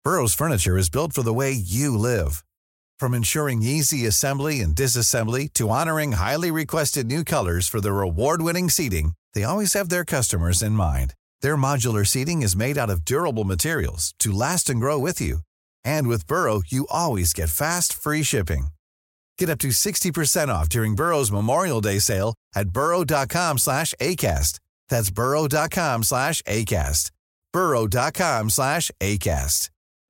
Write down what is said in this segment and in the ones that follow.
Burrow's furniture is built for the way you live. From ensuring easy assembly and disassembly to honoring highly requested new colors for their award-winning seating, they always have their customers in mind. Their modular seating is made out of durable materials to last and grow with you. And with Burrow, you always get fast, free shipping. Get up to 60% off during Burrow's Memorial Day sale at burrow.com/ACAST. That's burrow.com/ACAST. burrow.com/ACAST.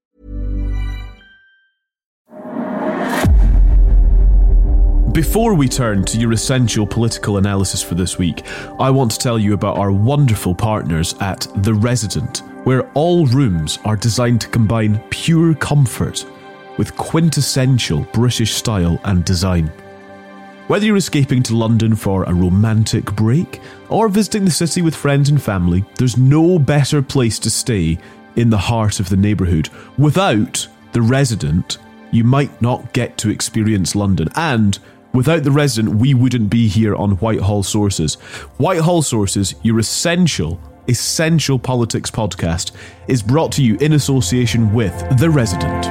Before we turn to your essential political analysis for this week, I want to tell you about our wonderful partners at The Resident, where all rooms are designed to combine pure comfort with quintessential British style and design. Whether you're escaping to London for a romantic break or visiting the city with friends and family, there's no better place to stay in the heart of the neighbourhood. Without The Resident, you might not get to experience London, and without The Resident, we wouldn't be here on Whitehall Sources. Whitehall Sources, your essential politics podcast, is brought to you in association with The Resident.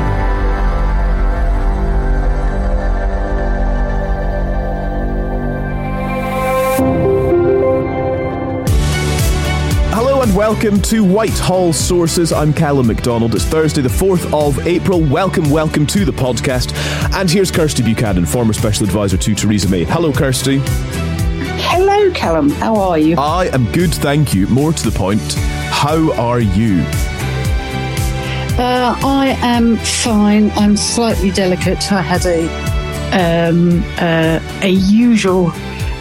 Hello and welcome to Whitehall Sources. I'm Callum MacDonald. It's Thursday the 4th of April. Welcome to the podcast. And here's Kirsty Buchanan, former Special Advisor to Theresa May. Hello, Kirsty. Hello, Callum. How are you? I am good, thank you. More to the point, how are you? I am fine. I'm slightly delicate. I had a usual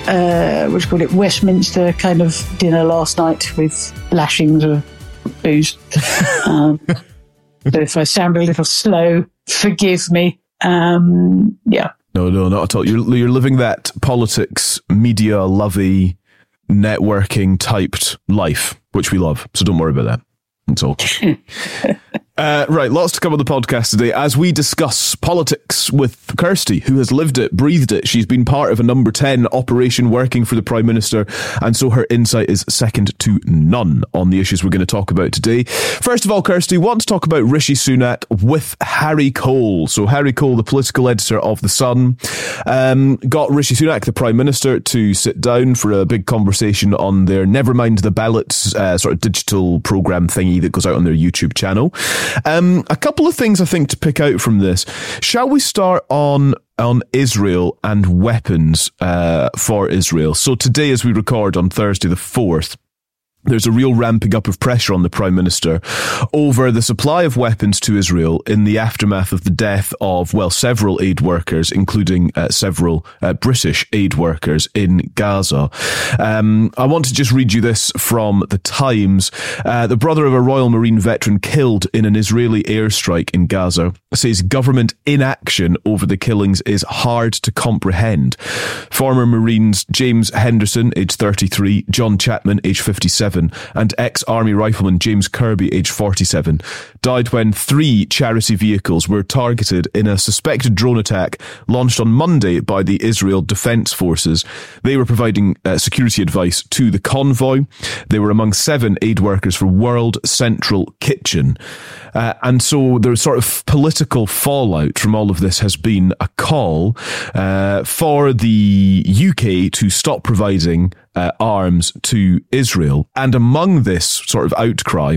Westminster kind of dinner last night with lashings of booze. So if I sound a little slow, forgive me. Yeah. No, not at all. You're living that politics, media, lovey, networking typed life, which we love. So don't worry about that. That's all. Right, lots to come on the podcast today as we discuss politics with Kirsty, who has lived it, breathed it. She's been part of a number 10 operation working for the Prime Minister, and so her insight is second to none on the issues we're going to talk about today. First of all, Kirsty, want to talk about Rishi Sunak with Harry Cole. So Harry Cole, the political editor of The Sun, got Rishi Sunak, the Prime Minister, to sit down for a big conversation on their Nevermind the Ballots sort of digital programme thingy that goes out on their YouTube channel. A couple of things I think to pick out from this. Shall we start on Israel and weapons for Israel? So today, as we record on Thursday the 4th, there's a real ramping up of pressure on the Prime Minister over the supply of weapons to Israel in the aftermath of the death of, several aid workers, including several British aid workers in Gaza. I want to just read you this from The Times. The brother of a Royal Marine veteran killed in an Israeli airstrike in Gaza says government inaction over the killings is hard to comprehend. Former Marines James Henderson, age 33, John Chapman, age 57, and ex-Army rifleman James Kirby, age 47, died when 3 charity vehicles were targeted in a suspected drone attack launched on Monday by the Israel Defense Forces. They were providing security advice to the convoy. They were among 7 aid workers for World Central Kitchen. And so the sort of political fallout from all of this has been a call for the UK to stop providing arms to Israel. And among this sort of outcry,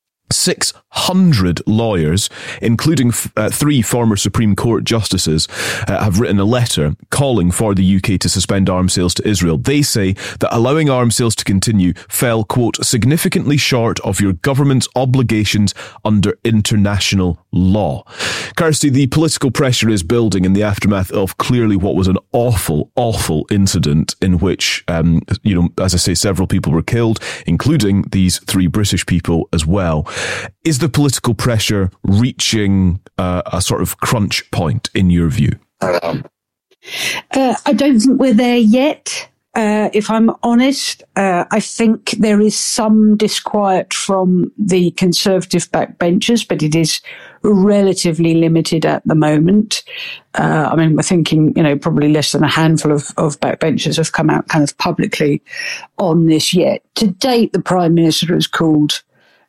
600 lawyers, including 3 former Supreme Court justices, have written a letter calling for the UK to suspend arms sales to Israel. They say that allowing arms sales to continue fell, quote, significantly short of your government's obligations under international law. Kirsty, the political pressure is building in the aftermath of clearly what was an awful, awful incident in which, as I say, several people were killed, including these 3 British people as well. Is the political pressure reaching a sort of crunch point in your view? I don't think we're there yet. If I'm honest, I think there is some disquiet from the Conservative backbenchers, but it is relatively limited at the moment. We're thinking, probably less than a handful of backbenchers have come out kind of publicly on this yet. To date, the Prime Minister has called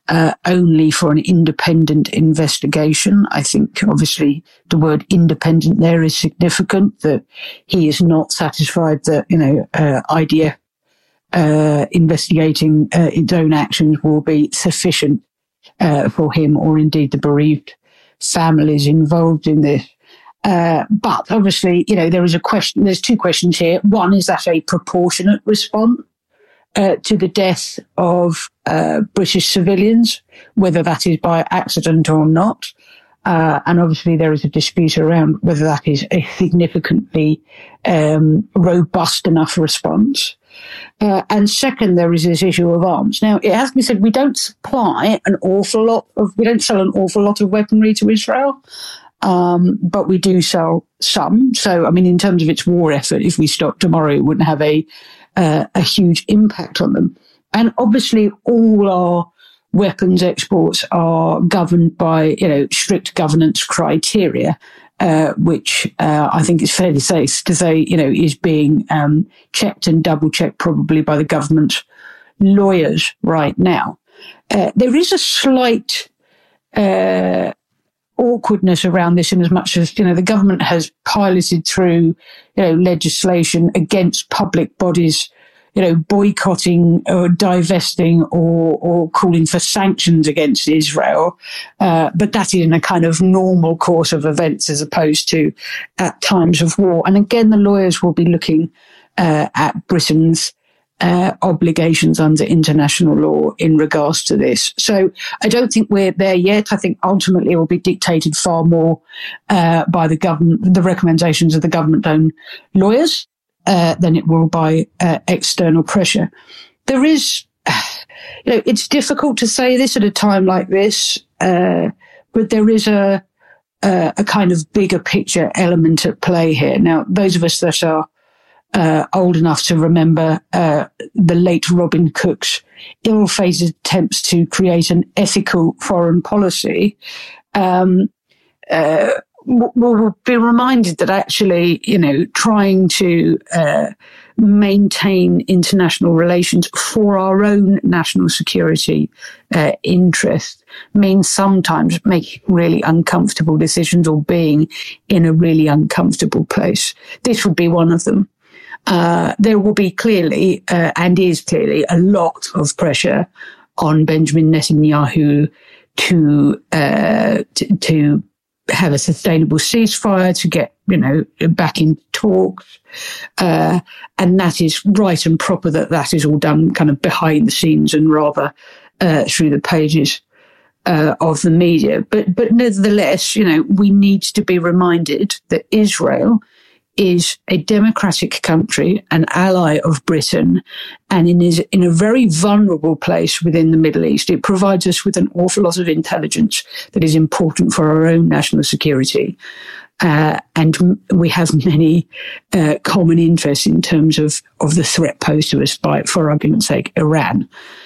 only for an independent investigation. I think obviously the word independent there is significant, that he is not satisfied that, IDF investigating its own actions will be sufficient for him, or indeed the bereaved families involved in this. But obviously, there is a question. There's two questions here. One, is that a proportionate response to the death of British civilians, whether that is by accident or not? And obviously there is a dispute around whether that is a significantly robust enough response. And second, there is this issue of arms. Now, it has to be said, we don't sell an awful lot of weaponry to Israel, but we do sell some. So, in terms of its war effort, if we stopped tomorrow, it wouldn't have a huge impact on them. And obviously all our weapons exports are governed by, strict governance criteria, which I think it's fairly safe to say, is being checked and double checked probably by the government's lawyers right now. There is a slight awkwardness around this, in as much as, the government has piloted through, legislation against public bodies, boycotting or divesting or calling for sanctions against Israel. But that is in a kind of normal course of events as opposed to at times of war. And again, the lawyers will be looking at Britain's obligations under international law in regards to this. So I don't think we're there yet. I think ultimately it will be dictated far more by the government, the recommendations of the government-owned lawyers, than it will by external pressure. There is, it's difficult to say this at a time like this, but there is a kind of bigger picture element at play here. Now, those of us that are old enough to remember the late Robin Cook's ill-fated attempts to create an ethical foreign policy, we'll be reminded that actually, trying to maintain international relations for our own national security interest means sometimes making really uncomfortable decisions or being in a really uncomfortable place. This would be one of them. There will be clearly, and is clearly, a lot of pressure on Benjamin Netanyahu to have a sustainable ceasefire, to get, back in talks. And that is right and proper that is all done kind of behind the scenes and rather through the pages of the media. But nevertheless, we need to be reminded that Israel is a democratic country, an ally of Britain, and is in a very vulnerable place within the Middle East. It provides us with an awful lot of intelligence that is important for our own national security. And we have many common interests in terms of the threat posed to us by, for argument's sake, Iran.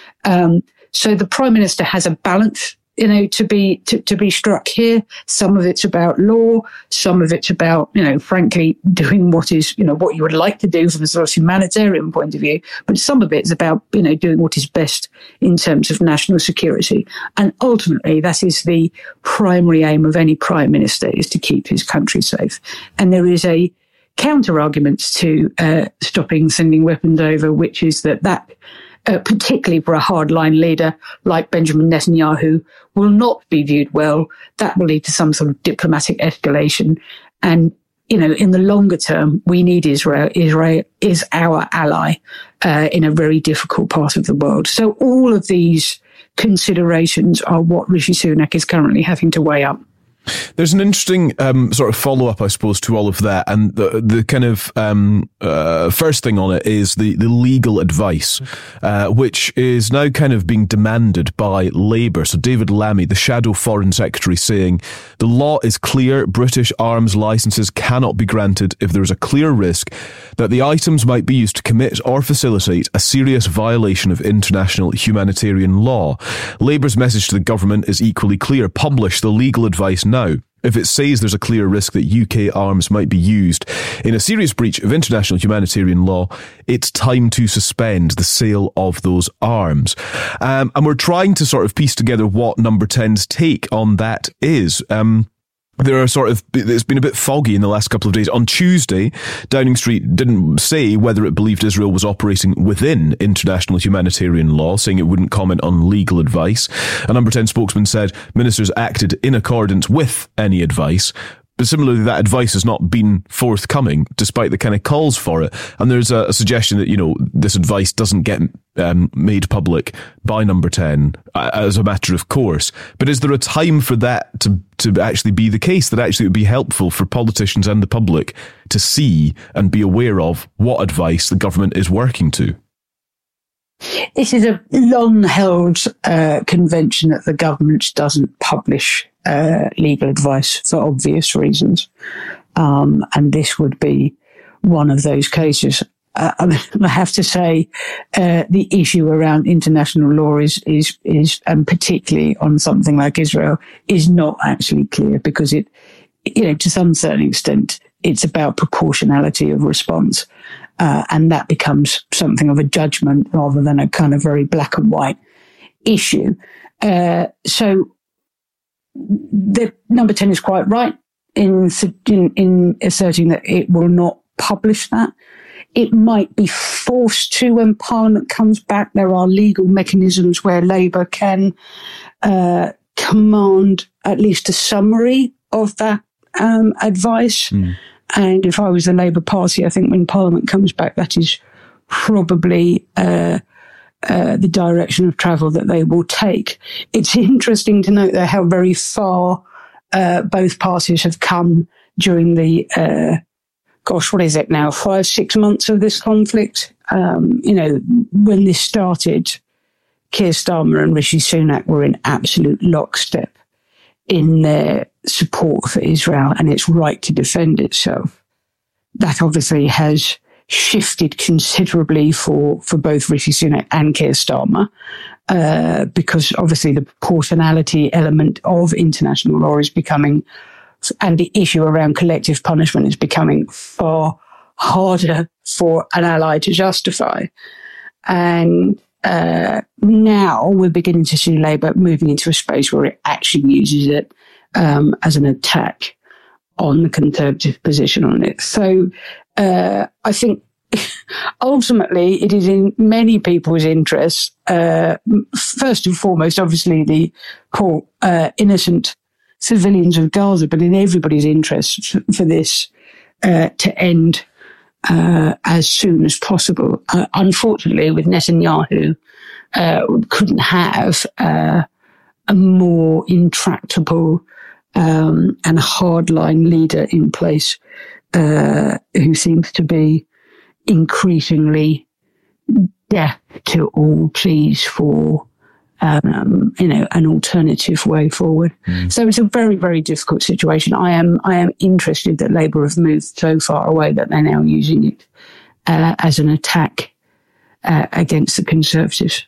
So the Prime Minister has a balance to be struck here. Some of it's about law, some of it's about, frankly, doing what is, what you would like to do from a sort of humanitarian point of view. But some of it's about, doing what is best in terms of national security. And ultimately, that is the primary aim of any Prime Minister, is to keep his country safe. And there is a counter argument to stopping sending weapons over, which is that particularly for a hardline leader like Benjamin Netanyahu, will not be viewed well. That will lead to some sort of diplomatic escalation. And, in the longer term, we need Israel. Israel is our ally in a very difficult part of the world. So all of these considerations are what Rishi Sunak is currently having to weigh up. There's an interesting sort of follow-up, I suppose, to all of that. And the kind of first thing on it is the legal advice, which is now kind of being demanded by Labour. So David Lammy, the shadow foreign secretary, saying the law is clear. British arms licenses cannot be granted if there is a clear risk that the items might be used to commit or facilitate a serious violation of international humanitarian law. Labour's message to the government is equally clear. Publish the legal advice now. if it says there's a clear risk that UK arms might be used in a serious breach of international humanitarian law, it's time to suspend the sale of those arms. And we're trying to sort of piece together what Number 10's take on that is. It's been a bit foggy in the last couple of days. On Tuesday, Downing Street didn't say whether it believed Israel was operating within international humanitarian law, saying it wouldn't comment on legal advice. A Number 10 spokesman said ministers acted in accordance with any advice. But similarly, that advice has not been forthcoming, despite the kind of calls for it. And there's a suggestion that, this advice doesn't get made public by Number 10 as a matter of course. But is there a time for that to actually be the case, that actually it would be helpful for politicians and the public to see and be aware of what advice the government is working to? It is a long-held convention that the government doesn't publish legal advice for obvious reasons. And this would be one of those cases. I have to say, the issue around international law is, and particularly on something like Israel, is not actually clear, because it, to some certain extent, it's about proportionality of response. And that becomes something of a judgment rather than a kind of very black and white issue. So the Number 10 is quite right in asserting that it will not publish that. It might be forced to when Parliament comes back. There are legal mechanisms where Labour can command at least a summary of that advice. And if I was the Labour Party, I think when Parliament comes back, that is probably the direction of travel that they will take. It's interesting to note there how very far both parties have come during the, what is it now, 5-6 months of this conflict. When this started, Keir Starmer and Rishi Sunak were in absolute lockstep in their support for Israel and its right to defend itself. That obviously has shifted considerably for both Rishi Sunak and Keir Starmer, because obviously the proportionality element of international law is becoming, and the issue around collective punishment is becoming far harder for an ally to justify. And now we're beginning to see Labour moving into a space where it actually uses it as an attack on the Conservative position on it. So I think ultimately it is in many people's interests, first and foremost, obviously the poor innocent civilians of Gaza, but in everybody's interest for this to end as soon as possible. Unfortunately, with Netanyahu, couldn't have a more intractable and hardline leader in place who seems to be increasingly deaf to all pleas for an alternative way forward. So it's a very, very difficult situation. I am interested that Labour have moved so far away that they're now using it as an attack against the Conservatives.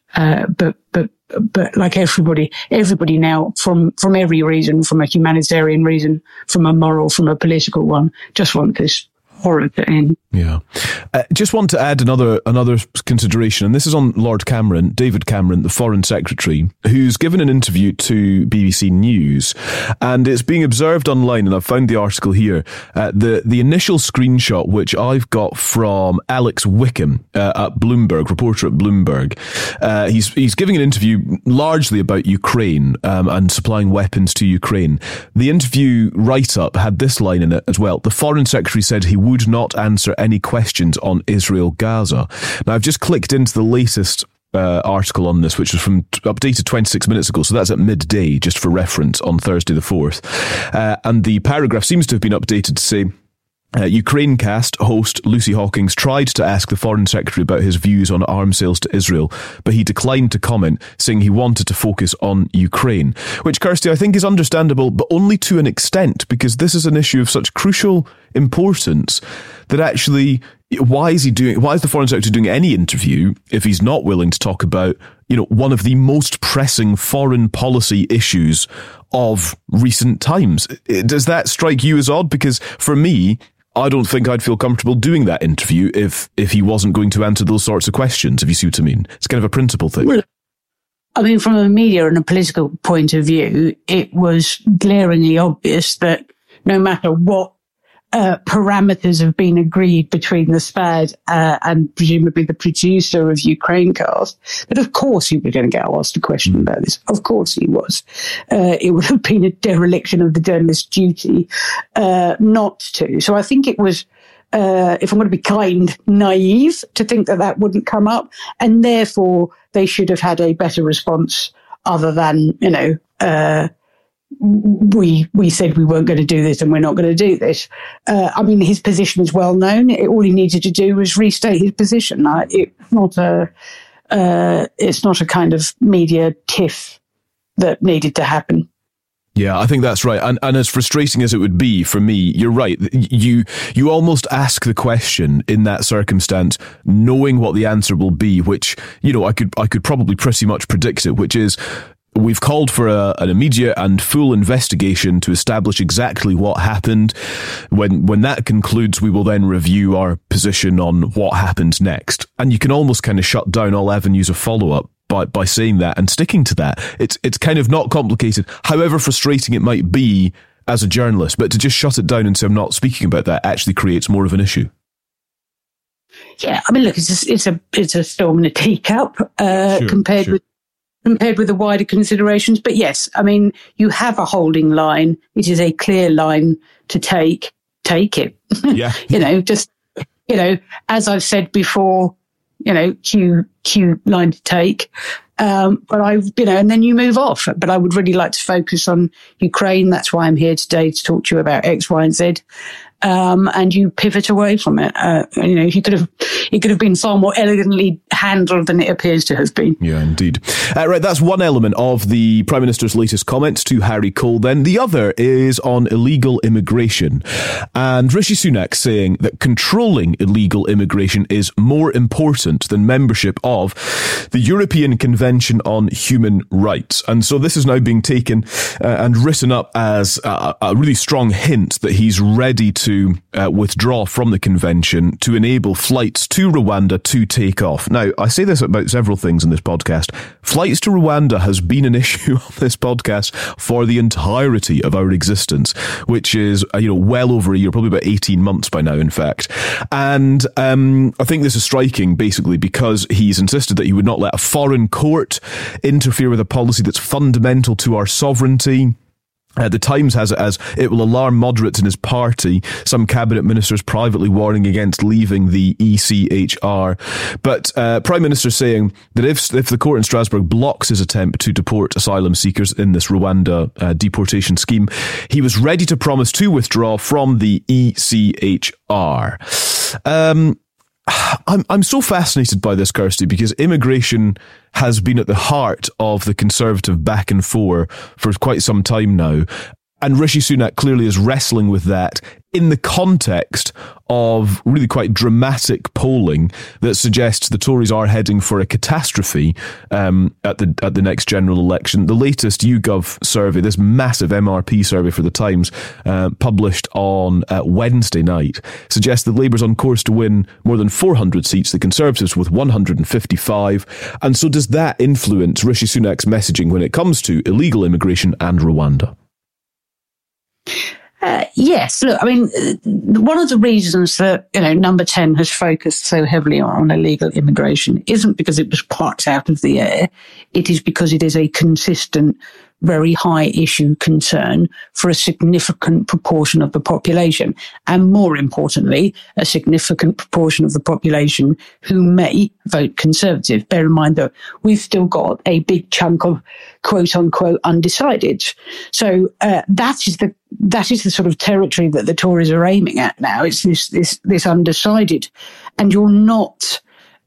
But like everybody now, from every reason, from a humanitarian reason, from a moral, from a political one, just want this horror to end. Yeah. Just want to add another consideration, and this is on Lord Cameron, David Cameron, the Foreign Secretary, who's given an interview to BBC News, and it's being observed online, and I've found the article here, the initial screenshot, which I've got from Alex Wickham at Bloomberg, reporter at Bloomberg. He's giving an interview largely about Ukraine and supplying weapons to Ukraine. The interview write-up had this line in it as well. The Foreign Secretary said he would not answer any questions on Israel-Gaza. Now, I've just clicked into the latest article on this, which was updated 26 minutes ago, so that's at midday, just for reference, on Thursday the 4th. And the paragraph seems to have been updated to say, Ukrainecast host Lucy Hawkins tried to ask the Foreign Secretary about his views on arms sales to Israel, but he declined to comment, saying he wanted to focus on Ukraine. Which, Kirsty, I think is understandable, but only to an extent, because this is an issue of such crucial importance that actually, why is the Foreign Secretary doing any interview if he's not willing to talk about one of the most pressing foreign policy issues of recent times. Does that strike you as odd? Because for me, I don't think I'd feel comfortable doing that interview if he wasn't going to answer those sorts of questions, if you see what I mean. It's kind of a principle thing. Well, I mean, from a media and a political point of view, it was glaringly obvious that no matter what parameters have been agreed between the SPAD and presumably the producer of Ukrainecast, that of course he was going to get asked a question about this. Of course he was. It would have been a dereliction of the journalist's duty not to. So I think it was, if I'm going to be kind, naive to think that that wouldn't come up, and therefore they should have had a better response other than, we said we weren't going to do this and we're not going to do this. I mean, his position is well known. All he needed to do was restate his position. It's not a kind of media tiff that needed to happen. Yeah, I think that's right. And as frustrating as it would be for me, you're right. You almost ask the question in that circumstance, knowing what the answer will be, which, I could probably pretty much predict it, which is, we've called for an immediate and full investigation to establish exactly what happened. When that concludes, we will then review our position on what happened next. And you can almost kind of shut down all avenues of follow-up by saying that and sticking to that. It's kind of not complicated, however frustrating it might be as a journalist, but to just shut it down and say I'm not speaking about that actually creates more of an issue. Yeah, I mean, look, it's a storm in a teacup compared with the wider considerations. But yes, I mean, you have a holding line. It is a clear line to take it. Yeah. As I've said before, Q line to take. But and then you move off. But I would really like to focus on Ukraine. That's why I'm here today, to talk to you about X, Y, and Z. And you pivot away from it. It could have been far more elegantly handled than it appears to have been. Yeah, indeed. Right, that's one element of the Prime Minister's latest comments to Harry Cole. Then the other is on illegal immigration. And Rishi Sunak saying that controlling illegal immigration is more important than membership of the European Convention on Human Rights. And so this is now being taken and written up as a really strong hint that he's ready to withdraw from the convention to enable flights to Rwanda to take off. Now, I say this about several things in this podcast. Flights to Rwanda has been an issue on this podcast for the entirety of our existence, which is, well over a year, probably about 18 months by now, in fact. And I think this is striking, basically, because he's insisted that he would not let a foreign court interfere with a policy that's fundamental to our sovereignty. The Times has it as it will alarm moderates in his party, some cabinet ministers privately warning against leaving the ECHR. But Prime Minister saying that if the court in Strasbourg blocks his attempt to deport asylum seekers in this Rwanda deportation scheme, he was ready to promise to withdraw from the ECHR. I'm so fascinated by this, Kirsty, because immigration has been at the heart of the Conservative back and forth for quite some time now. And Rishi Sunak clearly is wrestling with that in the context of really quite dramatic polling that suggests the Tories are heading for a catastrophe at the next general election. The latest YouGov survey, this massive MRP survey for the Times, published on Wednesday night, suggests that Labour's on course to win more than 400 seats, the Conservatives with 155. And so does that influence Rishi Sunak's messaging when it comes to illegal immigration and Rwanda? Yes, look, I mean, one of the reasons that, Number 10 has focused so heavily on illegal immigration isn't because it was plucked out of the air. It is because it is a consistent, very high issue concern for a significant proportion of the population. And more importantly, a significant proportion of the population who may vote Conservative. Bear in mind that we've still got a big chunk of quote unquote undecided. So that is the sort of territory that the Tories are aiming at now. It's this undecided, and you're not,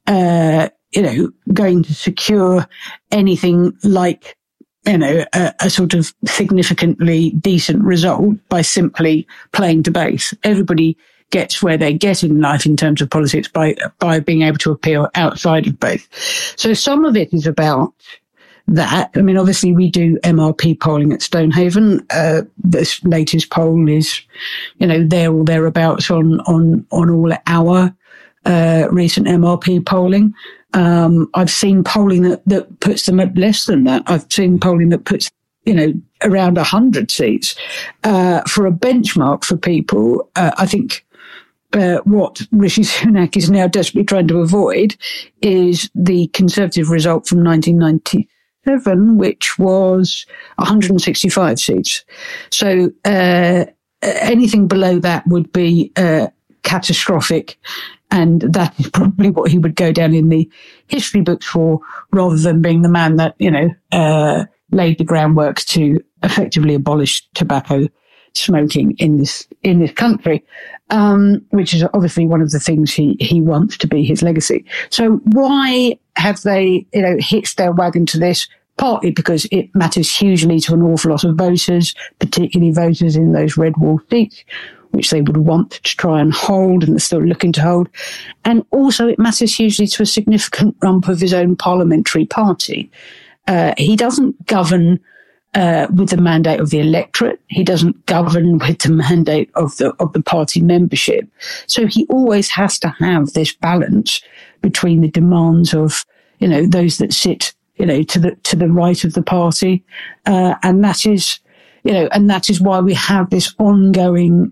going to secure anything like, a sort of significantly decent result by simply playing to base. Everybody gets where they get in life in terms of politics by being able to appeal outside of both. So some of it is about that. I mean, obviously we do MRP polling at Stonehaven. This latest poll is, there or thereabouts on all our recent MRP polling. I've seen polling that puts them at less than that. I've seen polling that puts, around 100 seats. For a benchmark for people, I think what Rishi Sunak is now desperately trying to avoid is the Conservative result from 1997, which was 165 seats. So anything below that would be catastrophic. And that is probably what he would go down in the history books for, rather than being the man that, laid the groundwork to effectively abolish tobacco smoking in this country, which is obviously one of the things he wants to be his legacy. So why have they, hitched their wagon to this? Partly because it matters hugely to an awful lot of voters, particularly voters in those red wall seats, which they would want to try and hold and are still looking to hold. And also it matters hugely to a significant rump of his own parliamentary party. He doesn't govern with the mandate of the electorate. He doesn't govern with the mandate of the party membership. So he always has to have this balance between the demands of, those that sit, to the right of the party. And that is, and that is why we have this ongoing,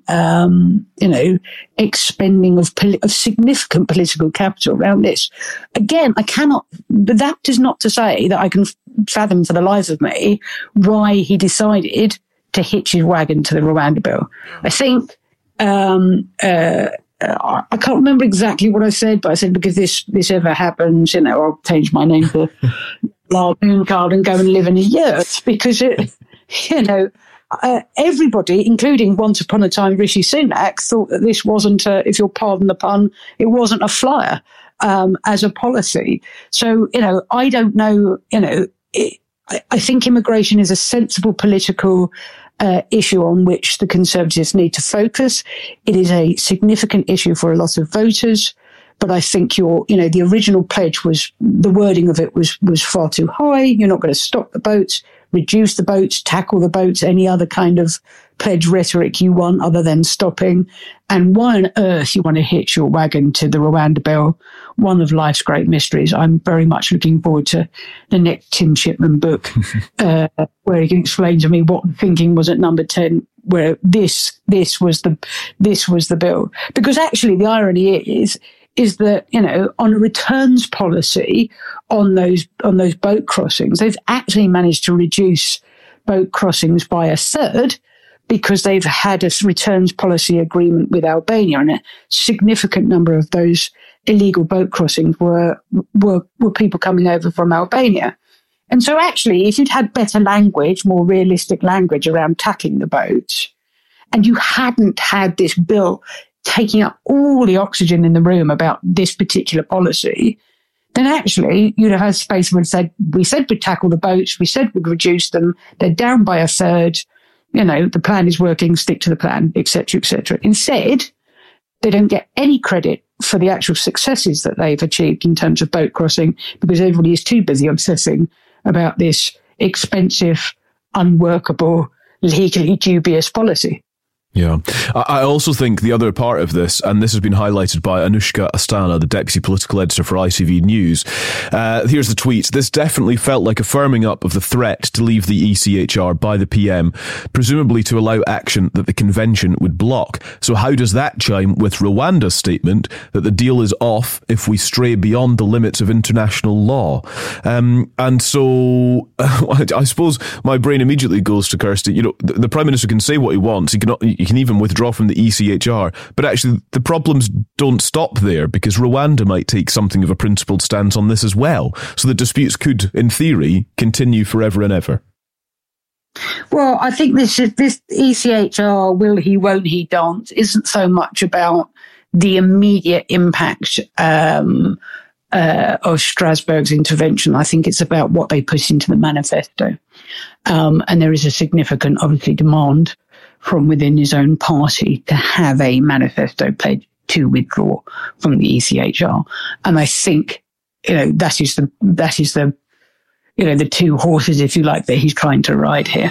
expending of significant political capital around this. Again, but that is not to say that I can fathom for the life of me why he decided to hitch his wagon to the Rwanda bill. I think, I can't remember exactly what I said, but I said, look, if this ever happens, I'll change my name to Lagoon Card and go and live in a yurt, because everybody, including once upon a time Rishi Sunak, thought that this wasn't, if you'll pardon the pun, it wasn't a flyer as a policy. So, I don't know, I think immigration is a sensible political issue on which the Conservatives need to focus. It is a significant issue for a lot of voters. But I think the original pledge the wording of it was far too high. You're not going to stop the boats, reduce the boats, tackle the boats, any other kind of pledge rhetoric you want other than stopping. And why on earth you want to hitch your wagon to the Rwanda bill, one of life's great mysteries. I'm very much looking forward to the next Tim Shipman book, where he can explain to me what thinking was at number 10, where this was the bill. Because actually the irony is that, on a returns policy on those boat crossings, they've actually managed to reduce boat crossings by a third, because they've had a returns policy agreement with Albania, and a significant number of those illegal boat crossings were people coming over from Albania. And so actually, if you'd had better language, more realistic language around tackling the boats, and you hadn't had this bill taking up all the oxygen in the room about this particular policy, then actually you'd have had space where it said, we said we'd tackle the boats, we said we'd reduce them, they're down by a third, the plan is working, stick to the plan, etc., etc. Instead, they don't get any credit for the actual successes that they've achieved in terms of boat crossing, because everybody is too busy obsessing about this expensive, unworkable, legally dubious policy. Yeah. I also think the other part of this, and this has been highlighted by Anushka Astana, the deputy political editor for ITV News. Here's the tweet. This definitely felt like a firming up of the threat to leave the ECHR by the PM, presumably to allow action that the convention would block. So how does that chime with Rwanda's statement that the deal is off if we stray beyond the limits of international law? And so I suppose my brain immediately goes to Kirsty. The Prime Minister can say what he wants. He can even withdraw from the ECHR. But actually, the problems don't stop there, because Rwanda might take something of a principled stance on this as well. So the disputes could, in theory, continue forever and ever. Well, I think this ECHR, will he, won't he dance, isn't so much about the immediate impact of Strasbourg's intervention. I think it's about what they put into the manifesto. And there is a significant, obviously, demand from within his own party to have a manifesto pledge to withdraw from the ECHR. And I think, that is the two horses, if you like, that he's trying to ride here.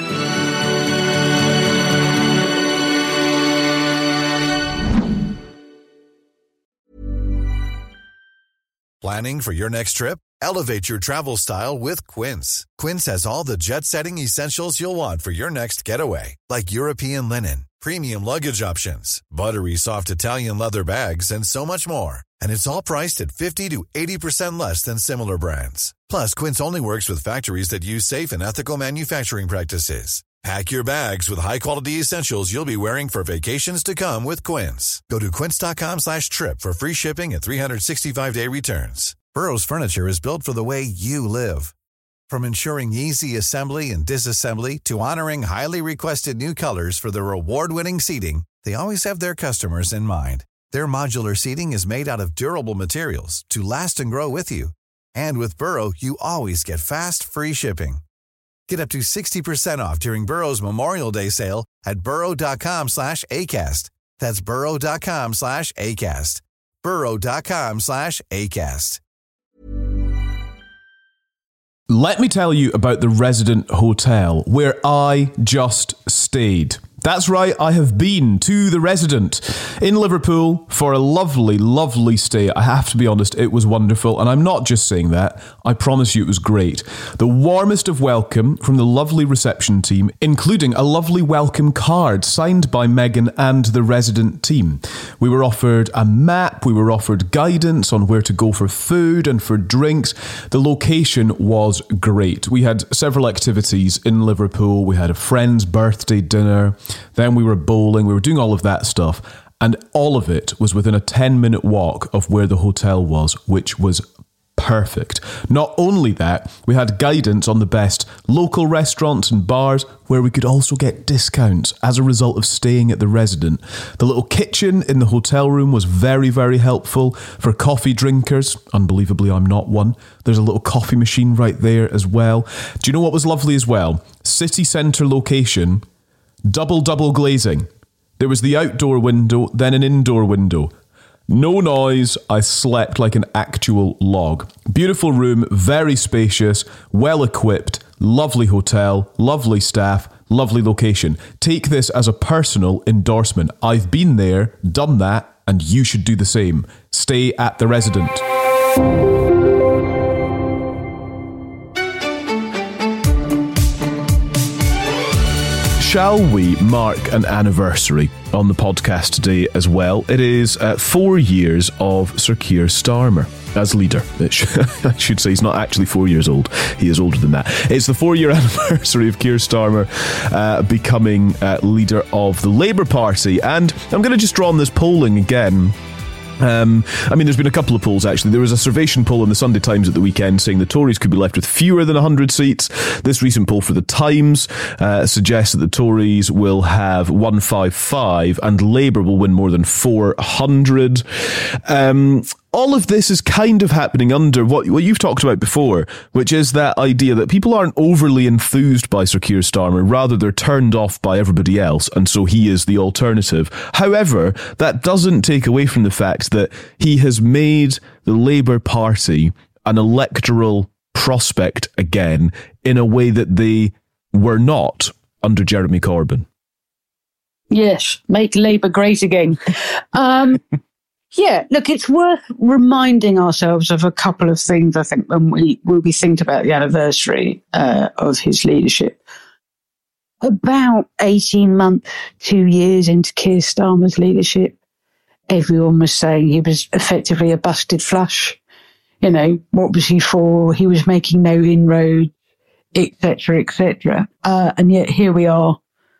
Planning for your next trip? Elevate your travel style with Quince. Quince has all the jet-setting essentials you'll want for your next getaway, like European linen, premium luggage options, buttery soft Italian leather bags, and so much more. And it's all priced at 50 to 80% less than similar brands. Plus, Quince only works with factories that use safe and ethical manufacturing practices. Pack your bags with high-quality essentials you'll be wearing for vacations to come with Quince. Go to quince.com/trip for free shipping and 365-day returns. Burrow's furniture is built for the way you live. From ensuring easy assembly and disassembly to honoring highly requested new colors for their award-winning seating, they always have their customers in mind. Their modular seating is made out of durable materials to last and grow with you. And with Burrow, you always get fast, free shipping. Get up to 60% off during Burrow's Memorial Day sale at burrow.com/ACAST. That's burrow.com/ACAST. burrow.com/ACAST. Let me tell you about the Resident Hotel, where I just stayed. That's right, I have been to the Resident in Liverpool for a lovely, lovely stay. I have to be honest, it was wonderful. And I'm not just saying that, I promise you it was great. The warmest of welcome from the lovely reception team, including a lovely welcome card signed by Megan and the Resident team. We were offered a map, we were offered guidance on where to go for food and for drinks. The location was great. We had several activities in Liverpool. We had a friend's birthday dinner. Then we were bowling, we were doing all of that stuff, and all of it was within a 10-minute walk of where the hotel was, which was perfect. Not only that, we had guidance on the best local restaurants and bars where we could also get discounts as a result of staying at the Resident. The little kitchen in the hotel room was very, very helpful for coffee drinkers. Unbelievably, I'm not one. There's a little coffee machine right there as well. Do you know what was lovely as well? City centre location. Double glazing. There was the outdoor window, then an indoor window. No noise. I slept like an actual log. Beautiful room, very spacious, well equipped, lovely hotel, lovely staff, lovely location. Take this as a personal endorsement. I've been there, done that, and you should do the same. Stay at the Resident. Shall we mark an anniversary on the podcast today as well? It is 4 years of Sir Keir Starmer as leader. I should say he's not actually 4 years old. He is older than that. It's the 4-year anniversary of Keir Starmer becoming leader of the Labour Party. And I'm going to just draw on this polling again. There's been a couple of polls actually. There was a Survation poll in the Sunday Times at the weekend saying the Tories could be left with fewer than 100 seats. This recent poll for the Times suggests that the Tories will have 155 and Labour will win more than 400. All of this is kind of happening under what you've talked about before, which is that idea that people aren't overly enthused by Sir Keir Starmer, rather they're turned off by everybody else, and so he is the alternative. However, that doesn't take away from the fact that he has made the Labour Party an electoral prospect again in a way that they were not under Jeremy Corbyn. Yes, make Labour great again. Yeah, look, it's worth reminding ourselves of a couple of things, I think, when we think about the anniversary of his leadership. About 18 months, 2 years into Keir Starmer's leadership, everyone was saying he was effectively a busted flush. You know, what was he for? He was making no inroads, etc., etc. And yet here we are,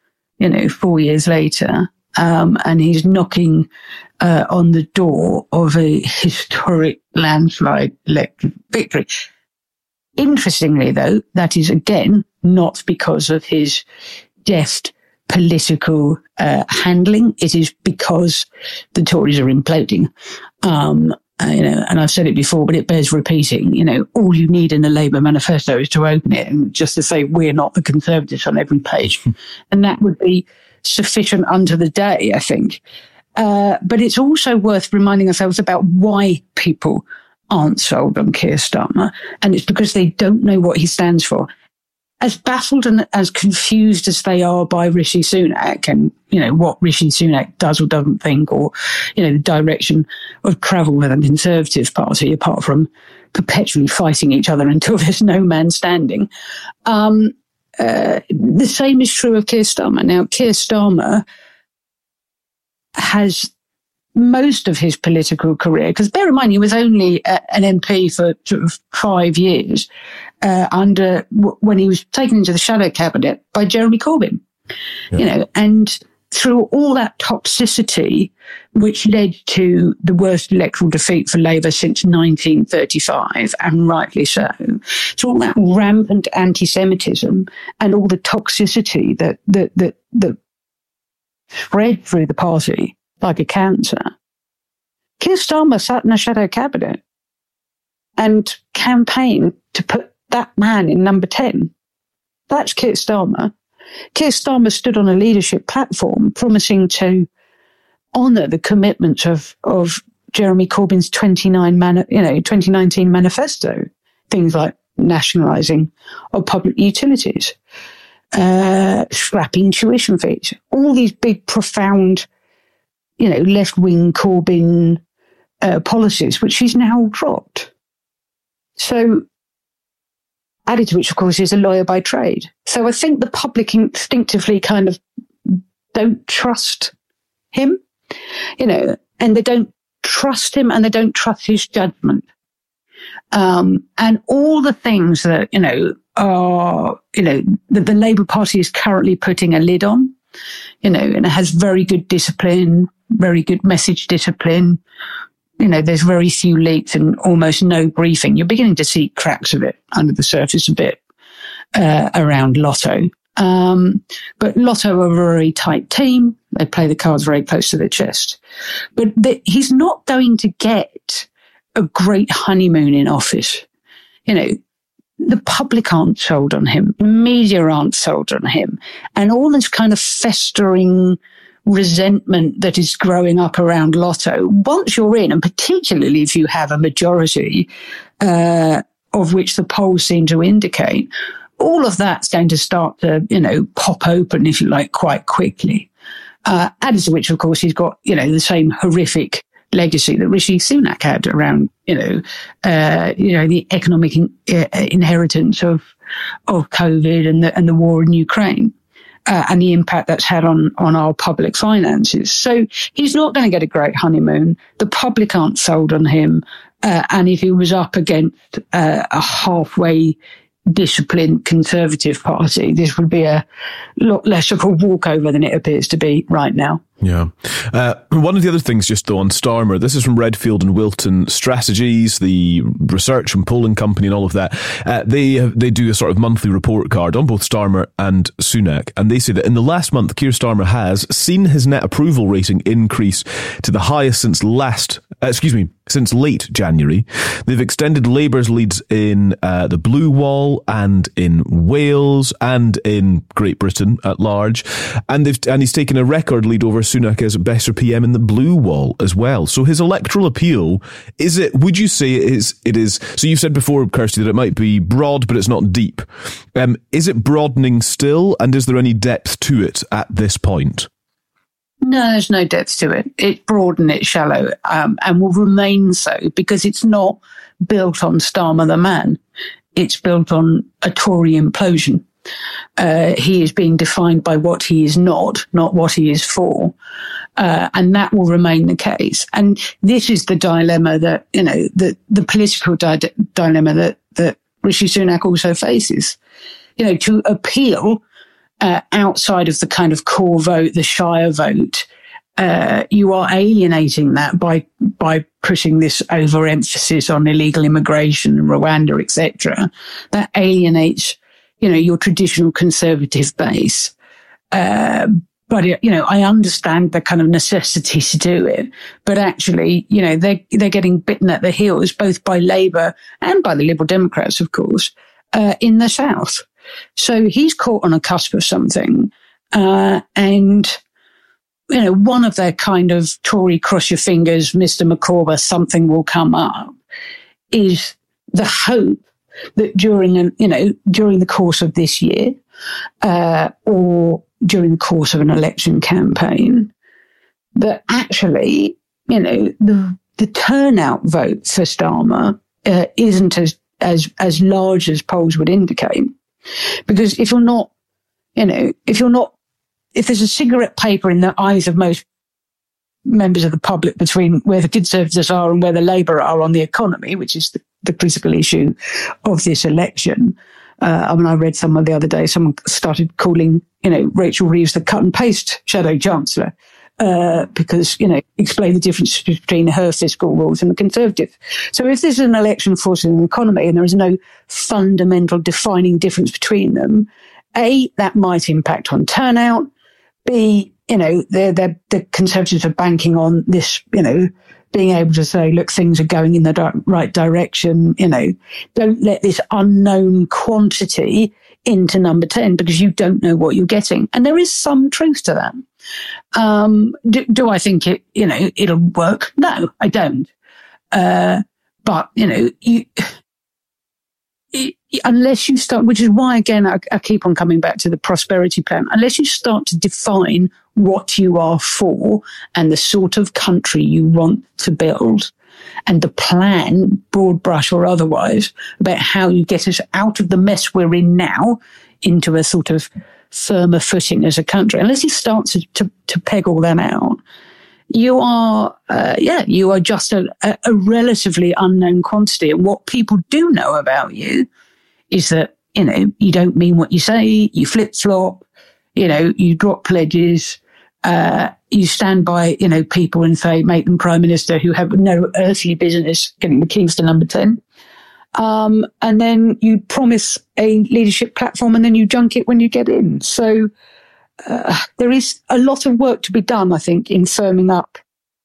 4 years later, and he's knocking on the door of a historic landslide electoral victory. Interestingly, though, that is again not because of his deft political handling. It is because the Tories are imploding. And I've said it before, but it bears repeating. All you need in the Labour manifesto is to open it and just to say we're not the Conservatives on every page, and that would be sufficient unto the day, I think. But it's also worth reminding ourselves about why people aren't sold on Keir Starmer. And it's because they don't know what he stands for. As baffled and as confused as they are by Rishi Sunak and, what Rishi Sunak does or doesn't think, or, the direction of travel with the Conservative Party, apart from perpetually fighting each other until there's no man standing. The same is true of Keir Starmer. Now, Keir Starmer has most of his political career, because bear in mind, he was only an MP for sort of 5 years when he was taken into the shadow cabinet by Jeremy Corbyn, and through all that toxicity, which led to the worst electoral defeat for Labour since 1935, and rightly so, through all that rampant anti-Semitism and all the toxicity that spread through the party like a cancer, Keir Starmer sat in a shadow cabinet and campaigned to put that man in number 10. That's Keir Starmer. Keir Starmer stood on a leadership platform promising to honour the commitments of Jeremy Corbyn's 2019 manifesto. Things like nationalising of public utilities, scrapping tuition fees, all these big, profound, left-wing Corbyn policies, which he's now dropped. So, added to which, of course, is a lawyer by trade. So I think the public instinctively kind of don't trust him, and they don't trust him and they don't trust his judgment. And all the things that, are, that the Labour Party is currently putting a lid on, and it has very good discipline, very good message discipline. There's very few leaks and almost no briefing. You're beginning to see cracks of it under the surface a bit around Lotto. But Lotto are a very tight team. They play the cards very close to their chest. But he's not going to get a great honeymoon in office. The public aren't sold on him. The media aren't sold on him. And all this kind of festering resentment that is growing up around Lotto, once you're in, and particularly if you have a majority, of which the polls seem to indicate, all of that's going to start to, pop open, if you like, quite quickly. Added to which, of course, he's got, the same horrific legacy that Rishi Sunak had around, the economic inheritance of COVID and the war in Ukraine. And the impact that's had on our public finances. So he's not going to get a great honeymoon. The public aren't sold on him. And if he was up against a halfway disciplined Conservative Party, this would be a lot less of a walkover than it appears to be right now. Yeah. One of the other things just though on Starmer, this is from Redfield and Wilton Strategies, the research and polling company and all of that. They do a sort of monthly report card on both Starmer and Sunak. And they say that in the last month, Keir Starmer has seen his net approval rating increase to the highest since late January. They've extended Labour's leads in the Blue Wall and in Wales and in Great Britain at large. And he's taken a record lead over Sunak as Better PM in the Blue Wall as well. So his electoral appeal, would you say it is, so you've said before, Kirsty, that it might be broad, but it's not deep. Is it broadening still? And is there any depth to it at this point? No, there's no depth to it. It's broad and it's shallow, and will remain so because it's not built on Starmer the man. It's built on a Tory implosion. He is being defined by what he is not what he is for. And that will remain the case. And this is the dilemma that, the political dilemma that Rishi Sunak also faces. To appeal outside of the kind of core vote, the Shire vote, you are alienating that by putting this overemphasis on illegal immigration, Rwanda, etc. That alienates your traditional Conservative base. But, I understand the kind of necessity to do it. But actually, they're getting bitten at the heels, both by Labour and by the Liberal Democrats, of course, in the South. So he's caught on a cusp of something. And, you know, one of their kind of Tory cross your fingers, Mr. Micawber, something will come up, is the hope that during the course of this year, or during the course of an election campaign, that actually, you know, the turnout vote for Starmer isn't as large as polls would indicate. Because if there's a cigarette paper in the eyes of most members of the public between where the Conservatives are and where the Labour are on the economy, which is the critical issue of this election. I read someone the other day, someone started calling, you know, Rachel Reeves the cut and paste shadow chancellor, because, you know, explain the difference between her fiscal rules and the Conservative. So if there's an election forcing the economy and there is no fundamental defining difference between them, A, that might impact on turnout. B, you know, the Conservatives are banking on this, you know, being able to say, look, things are going in the right direction, you know, don't let this unknown quantity into number 10 because you don't know what you're getting. And there is some truth to that. Do I think it'll work? No, I don't. But, you know, unless you start, which is why, again, I keep on coming back to the prosperity plan, unless you start to define what you are for and the sort of country you want to build and the plan, broad brush or otherwise, about how you get us out of the mess we're in now into a sort of firmer footing as a country, unless you start to peg all them out, you are just a relatively unknown quantity. And what people do know about you is that, you know, you don't mean what you say, you flip-flop, you know, you drop pledges, you stand by, you know, people and say, make them prime minister who have no earthly business getting the keys to number 10. And then you promise a leadership platform and then you junk it when you get in. So there is a lot of work to be done, I think, in firming up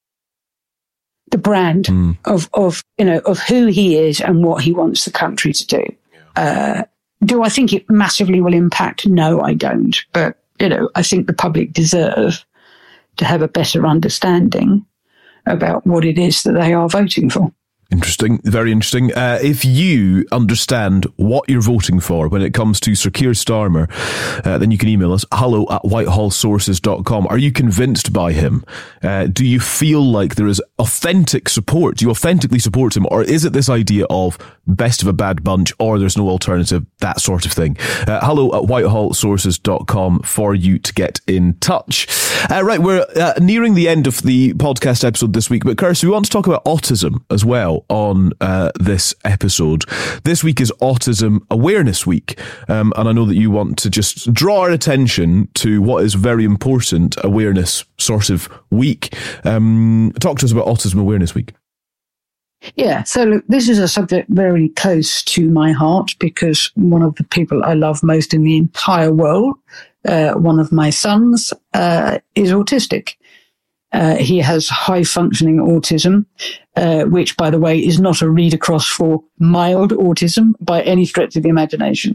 the brand of who he is and what he wants the country to do. Do I think it massively will impact? No, I don't. But, you know, I think the public deserve to have a better understanding about what it is that they are voting for. Interesting. Very interesting. If you understand what you're voting for when it comes to Sir Keir Starmer, then you can email us, hello@whitehallsources.com. Are you convinced by him? Do you feel like there is authentic support? Do you authentically support him? Or is it this idea of best of a bad bunch or there's no alternative, that sort of thing? hello@whitehallsources.com for you to get in touch. Right, we're nearing the end of the podcast episode this week, but Kirsty, we want to talk about autism as well on this episode. This week is Autism Awareness Week, and I know that you want to just draw our attention to what is very important awareness sort of week. Talk to us about Autism Awareness Week. Yeah, so look, this is a subject very close to my heart because one of the people I love most in the entire world, one of my sons, is autistic. He has high-functioning autism, which, by the way, is not a read across for mild autism by any stretch of the imagination.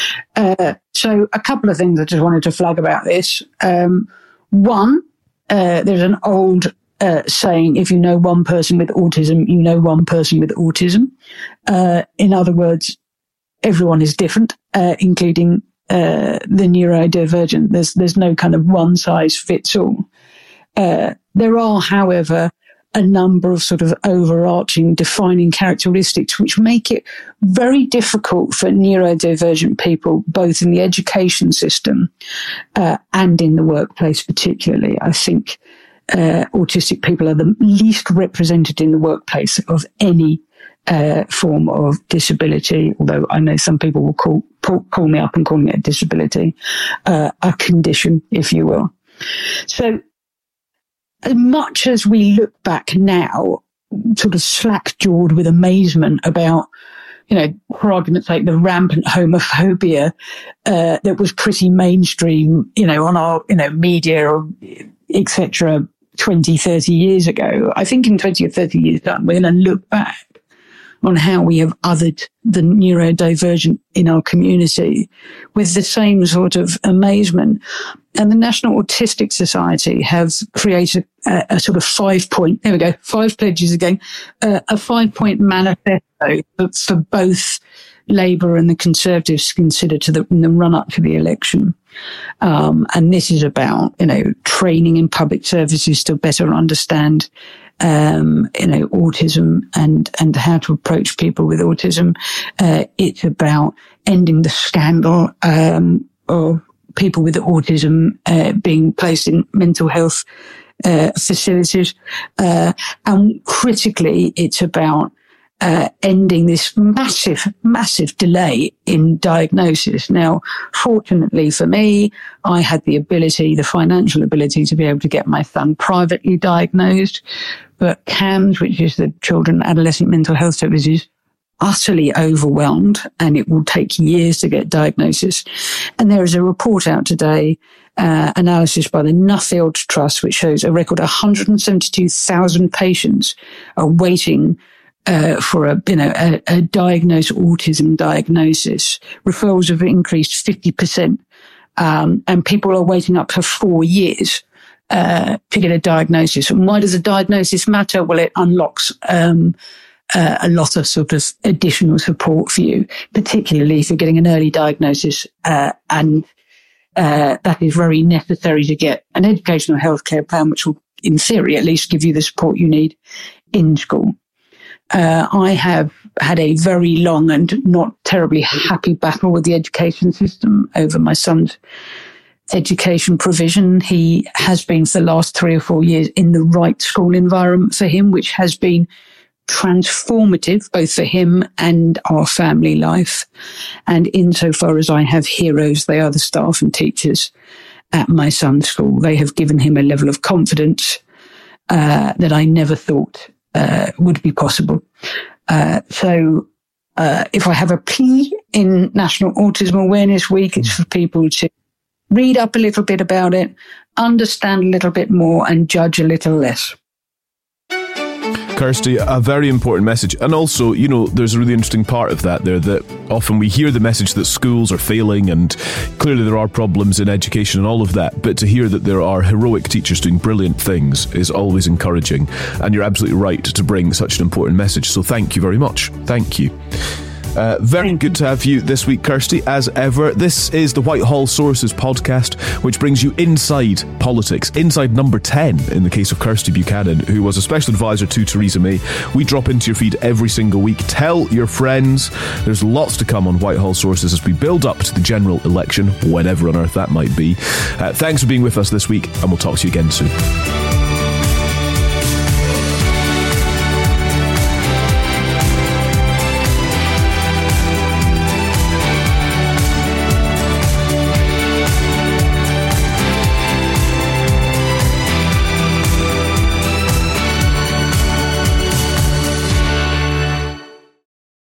So a couple of things I just wanted to flag about this. One, there's an old saying, if you know one person with autism, you know one person with autism. In other words, everyone is different, including the neurodivergent. There's no kind of one size fits all. There are, however, a number of sort of overarching defining characteristics which make it very difficult for neurodivergent people, both in the education system and in the workplace particularly. I think autistic people are the least represented in the workplace of any form of disability, although I know some people will call me up and calling it a disability, a condition, if you will. So as much as we look back now, sort of slack-jawed with amazement about, you know, for argument's sake, the rampant homophobia that was pretty mainstream, you know, on our, you know, media or etc. 20, 30 years ago, I think in 20 or 30 years' time, we're going to look back on how we have othered the neurodivergent in our community with the same sort of amazement. And the National Autistic Society have created a sort of 5-point, there we go, 5 pledges again, a 5-point manifesto for both Labour and the Conservatives to consider in the run-up to the election. And this is about, training in public services to better understand autism and how to approach people with autism. It's about ending the scandal of people with autism being placed in mental health facilities. And critically, it's about ending this massive delay in diagnosis. Now, fortunately for me, I had the financial ability to be able to get my son privately diagnosed. But CAMHS, which is the Children and Adolescent Mental Health Services, utterly overwhelmed, and it will take years to get diagnosis. And there is a report out today, analysis by the Nuffield Trust, which shows a record 172,000 patients are waiting for a diagnosed autism diagnosis. Referrals have increased 50%, and people are waiting up to 4 years to get a diagnosis. And why does a diagnosis matter? Well, it unlocks a lot of sort of additional support for you, particularly if you're getting an early diagnosis, and that is very necessary to get an educational healthcare plan, which will, in theory, at least give you the support you need in school. I have had a very long and not terribly happy battle with the education system over my son's education provision. He has been for the last 3 or 4 years in the right school environment for him, which has been transformative both for him and our family life. And insofar as I have heroes, they are the staff and teachers at my son's school. They have given him a level of confidence that I never thought would be possible. So if I have a plea in National Autism Awareness Week, it's for people to read up a little bit about it, understand a little bit more, and judge a little less. Kirsty, a very important message. And also, there's a really interesting part of that there, that often we hear the message that schools are failing, and clearly there are problems in education and all of that. But to hear that there are heroic teachers doing brilliant things is always encouraging. And you're absolutely right to bring such an important message. So thank you very much. Thank you. Very good to have you this week, Kirsty, as ever. This is the Whitehall Sources podcast, which brings you inside politics, inside number 10 in the case of Kirsty Buchanan, who was a special advisor to Theresa May. We drop into your feed every single week. Tell your friends. There's lots to come on Whitehall Sources as we build up to the general election, whenever on earth that might be. Thanks for being with us this week, and we'll talk to you again soon.